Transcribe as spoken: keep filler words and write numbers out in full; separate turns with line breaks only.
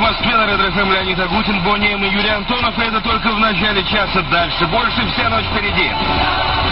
Москве на Red эф эм Леонид Агутин, Бонни М и Юрий Антонов. И это только в начале часа. Дальше больше, вся ночь впереди.